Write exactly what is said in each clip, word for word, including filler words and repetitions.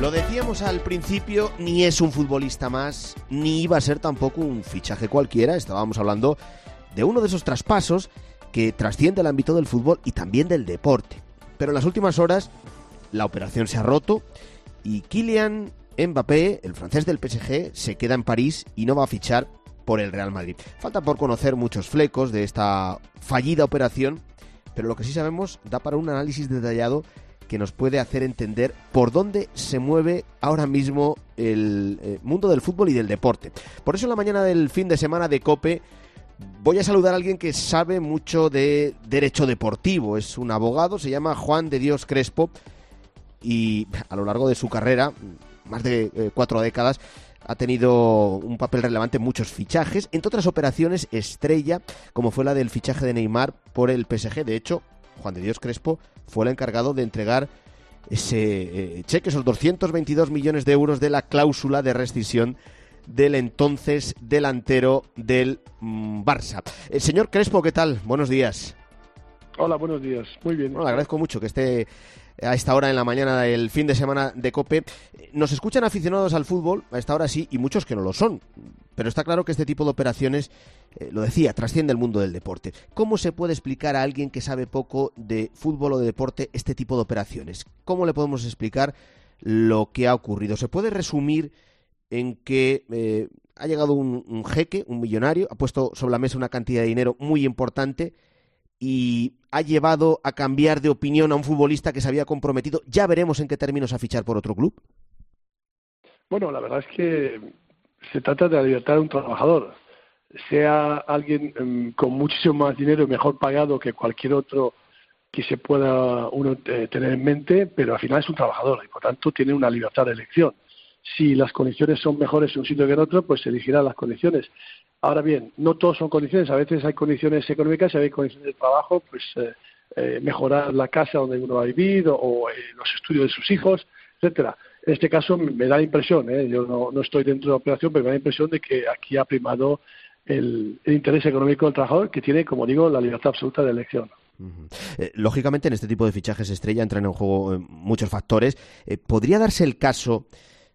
Lo decíamos al principio, ni es un futbolista más, ni iba a ser tampoco un fichaje cualquiera. Estábamos hablando de uno de esos traspasos que trasciende el ámbito del fútbol y también del deporte. Pero en las últimas horas la operación se ha roto y Kylian Mbappé, el francés del P S G, se queda en París y no va a fichar por el Real Madrid. Falta por conocer muchos flecos de esta fallida operación, pero lo que sí sabemos da para un análisis detallado que nos puede hacer entender por dónde se mueve ahora mismo el eh, mundo del fútbol y del deporte. Por eso en la mañana del fin de semana de COPE voy a saludar a alguien que sabe mucho de derecho deportivo. Es un abogado, se llama Juan de Dios Crespo y a lo largo de su carrera, más de eh, cuatro décadas, ha tenido un papel relevante en muchos fichajes, entre otras operaciones estrella, como fue la del fichaje de Neymar por el P S G. De hecho, Juan de Dios Crespo fue el encargado de entregar ese eh, cheque, esos doscientos veintidós millones de euros de la cláusula de rescisión del entonces delantero del mmm, Barça. El señor Crespo, ¿qué tal? Buenos días. Hola, buenos días. Muy bien. Bueno, le agradezco mucho que esté a esta hora en la mañana del fin de semana de COPE. Nos escuchan aficionados al fútbol, a esta hora sí, y muchos que no lo son. Pero está claro que este tipo de operaciones, eh, lo decía, trasciende el mundo del deporte. ¿Cómo se puede explicar a alguien que sabe poco de fútbol o de deporte este tipo de operaciones? ¿Cómo le podemos explicar lo que ha ocurrido? ¿Se puede resumir en que eh, ha llegado un, un jeque, un millonario, ha puesto sobre la mesa una cantidad de dinero muy importante y ha llevado a cambiar de opinión a un futbolista que se había comprometido? Ya veremos en qué términos a fichar por otro club. Bueno, la verdad es que se trata de la libertad de un trabajador, sea alguien um, con muchísimo más dinero y mejor pagado que cualquier otro que se pueda uno eh, tener en mente, pero al final es un trabajador y por tanto tiene una libertad de elección. Si las condiciones son mejores en un sitio que en otro, pues se elegirán las condiciones. Ahora bien, no todos son condiciones, a veces hay condiciones económicas y hay condiciones de trabajo, pues eh, eh, mejorar la casa donde uno va a vivir o, o eh, los estudios de sus hijos, etcétera. En este caso me da la impresión, ¿eh? yo no, no estoy dentro de la operación, pero me da la impresión de que aquí ha primado el, el interés económico del trabajador, que tiene, como digo, la libertad absoluta de elección. Uh-huh. Eh, lógicamente, en este tipo de fichajes estrella entran en juego eh, muchos factores. Eh, ¿Podría darse el caso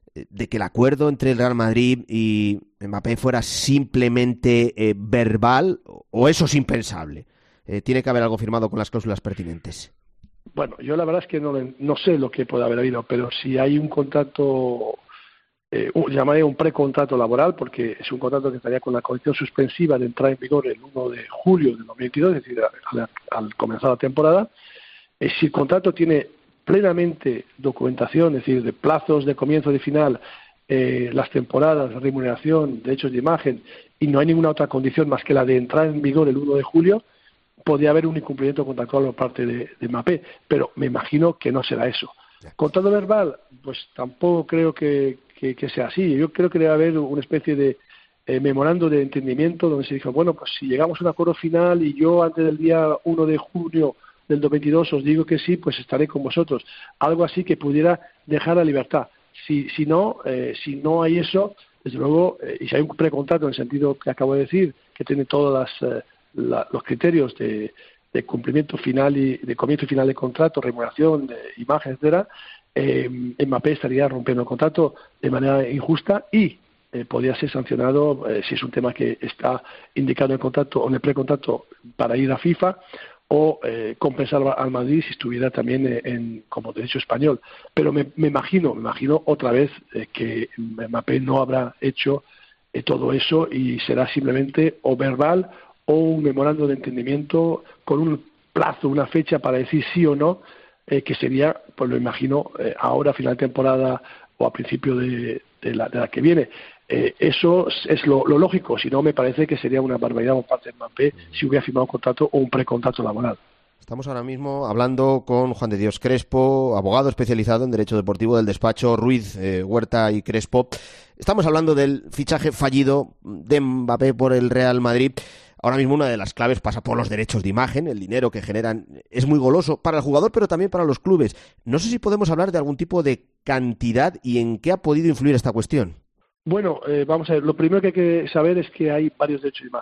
de que el acuerdo entre el Real Madrid y Mbappé fuera simplemente eh, verbal, o eso es impensable? Eh, ¿Tiene que haber algo firmado con las cláusulas pertinentes? Bueno, yo la verdad es que no, no sé lo que puede haber habido, pero si hay un contrato, eh, un, llamaré un precontrato laboral, porque es un contrato que estaría con la condición suspensiva de entrar en vigor el uno de julio de dos mil veintidós, es decir, al, al comenzar la temporada. Eh, si el contrato tiene plenamente documentación, es decir, de plazos de comienzo y de final, eh, las temporadas, la remuneración, derechos de imagen, y no hay ninguna otra condición más que la de entrar en vigor el uno de julio, podría haber un incumplimiento contractual por parte de, de Mbappé, pero me imagino que no será eso. Contrato verbal, pues tampoco creo que, que, que sea así. Yo creo que debe haber una especie de eh, memorando de entendimiento donde se dijo, bueno, pues si llegamos a un acuerdo final y yo antes del día uno de junio del dos mil veintidós os digo que sí, pues estaré con vosotros. Algo así que pudiera dejar la libertad. Si, si no, eh, si no hay eso, desde luego, eh, y si hay un precontrato en el sentido que acabo de decir, que tiene todos eh, la, los criterios de, de cumplimiento final y de comienzo y final de contrato, remuneración, de imagen, etcétera, eh, Mbappé estaría rompiendo el contrato de manera injusta y eh, podría ser sancionado eh, si es un tema que está indicado en el contrato o en el precontrato para ir a FIFA, o eh, compensar al Madrid si estuviera también en, en como derecho español. Pero me, me imagino, me imagino otra vez eh, que Mbappé no habrá hecho eh, todo eso y será simplemente o verbal o un memorando de entendimiento con un plazo, una fecha para decir sí o no, eh, que sería, pues lo imagino, eh, ahora a final de temporada o a principio de, de, la, de la que viene. Eh, eso es lo, lo lógico, si no me parece que sería una barbaridad por parte de Mbappé si hubiera firmado un contrato o un precontrato laboral. Estamos ahora mismo hablando con Juan de Dios Crespo, abogado especializado en Derecho Deportivo del despacho Ruiz, eh, Huerta y Crespo. Estamos hablando del fichaje fallido de Mbappé por el Real Madrid. Ahora mismo una de las claves pasa por los derechos de imagen, el dinero que generan es muy goloso para el jugador, pero también para los clubes. No sé si podemos hablar de algún tipo de cantidad y en qué ha podido influir esta cuestión. Bueno, eh, vamos a ver, lo primero que hay que saber es que hay varios derechos de imagen.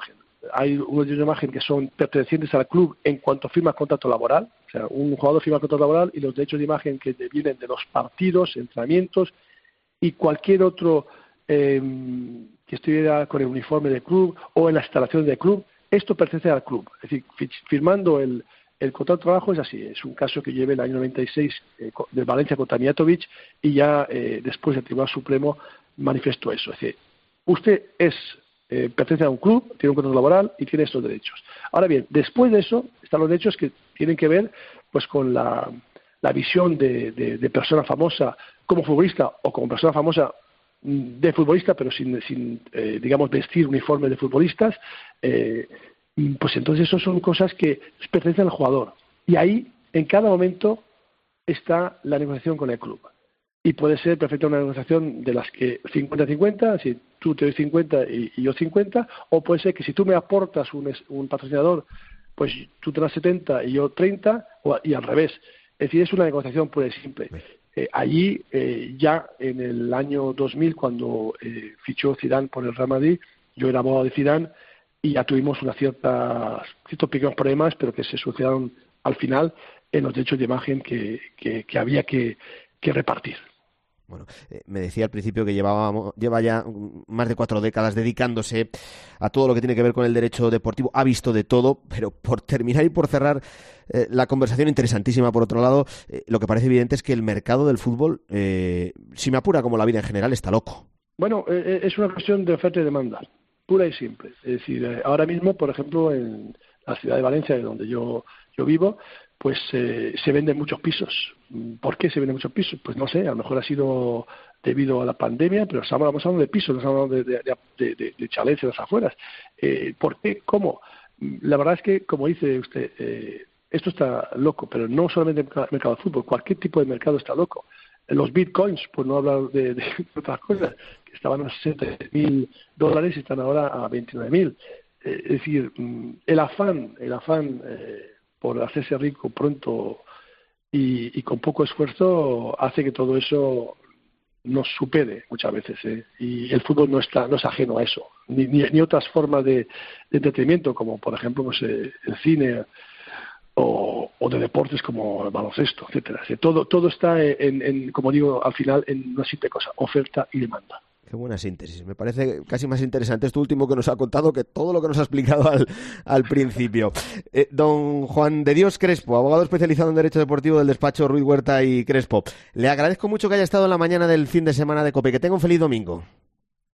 hay unos derechos de imagen que son pertenecientes al club en cuanto firma contrato laboral. O sea, un jugador firma contrato laboral y los derechos de imagen que vienen de los partidos, entrenamientos y cualquier otro eh, que estuviera con el uniforme del club o en la instalación del club, esto pertenece al club. Es decir, firmando el, el contrato de trabajo es así. Es un caso que lleva el año noventa y seis eh, de Valencia contra Mijatovic y ya eh, después el Tribunal Supremo manifestó eso. Es decir, usted es eh, pertenece a un club, tiene un contrato laboral y tiene estos derechos. Ahora bien, después de eso están los derechos que tienen que ver pues con la, la visión de, de, de persona famosa como futbolista o como persona famosa de futbolista, pero sin, sin eh, digamos, vestir uniforme de futbolistas, eh, pues entonces eso son cosas que pertenecen al jugador. Y ahí, en cada momento, está la negociación con el club. Y puede ser perfectamente una negociación de las que cincuenta cincuenta, si tú te doy cincuenta y, y yo cincuenta, o puede ser que si tú me aportas un, un patrocinador, pues tú te das setenta y yo treinta, o, y al revés. Es decir, es una negociación pura y simple. Eh, allí, eh, ya en el año dos mil, cuando eh, fichó Zidane por el Real Madrid, yo era abogado de Zidane y ya tuvimos una cierta, ciertos pequeños problemas, pero que se solucionaron al final en los derechos de imagen que, que, que había que, que repartir. Bueno, eh, me decía al principio que llevaba, lleva ya más de cuatro décadas dedicándose a todo lo que tiene que ver con el derecho deportivo. Ha visto de todo, pero por terminar y por cerrar eh, la conversación interesantísima, por otro lado, eh, lo que parece evidente es que el mercado del fútbol, eh, si me apura como la vida en general, está loco. Bueno, eh, es una cuestión de oferta y demanda, pura y simple. Es decir, eh, ahora mismo, por ejemplo, en la ciudad de Valencia, donde yo, yo vivo, pues eh, se venden muchos pisos. ¿Por qué se venden muchos pisos? Pues no sé, a lo mejor ha sido debido a la pandemia, pero estamos hablando de pisos, no estamos hablando de, de, de, de, de chalets en las afueras. Eh, ¿Por qué? ¿Cómo? La verdad es que, como dice usted, eh, esto está loco, pero no solamente el mercado de fútbol, cualquier tipo de mercado está loco. Los bitcoins, por no hablar de, de otras cosas, que estaban a sesenta mil dólares y están ahora a veintinueve mil. Eh, es decir, el afán, el afán eh, por hacerse rico pronto y, y con poco esfuerzo hace que todo eso nos supere muchas veces, ¿eh? Y el fútbol no está no es ajeno a eso, ni, ni, ni otras formas de, de entretenimiento, como por ejemplo pues, eh, el cine o, o de deportes como el baloncesto, etcétera. O sea, todo todo está en, en, como digo, al final en una simple cosa: oferta y demanda. Qué buena síntesis. Me parece casi más interesante esto último que nos ha contado que todo lo que nos ha explicado al, al principio. Eh, don Juan de Dios Crespo, abogado especializado en Derecho Deportivo del despacho Ruiz Huerta y Crespo. Le agradezco mucho que haya estado en la mañana del fin de semana de COPE. Que tenga un feliz domingo.